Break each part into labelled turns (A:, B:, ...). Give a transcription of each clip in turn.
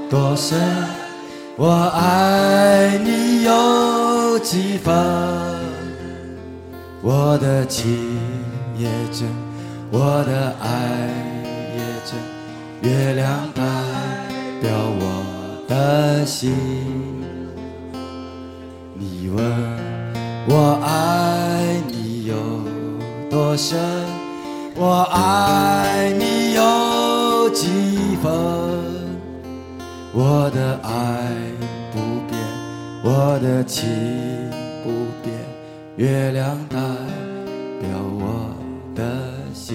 A: 多深？我爱你有几分？我的情也真，我的爱也真，月亮代表我的心。你问我爱你有多深？我爱你有几分？我的爱不变，我的情不变，月亮代表我的心。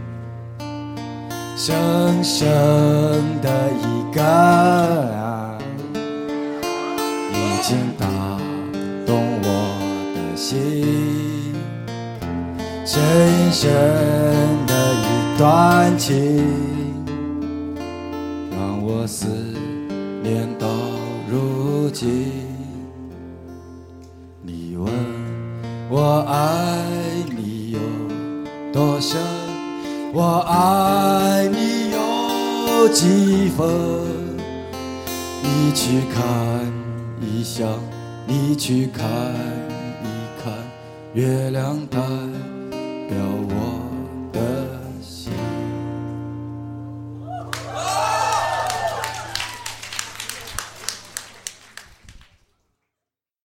A: 深深的一个爱，已经打动我的心。深深的一段情，让我思念到如今。你问我爱你有多深？我爱你有几分？你去看一想，你去看一看，月亮代表我的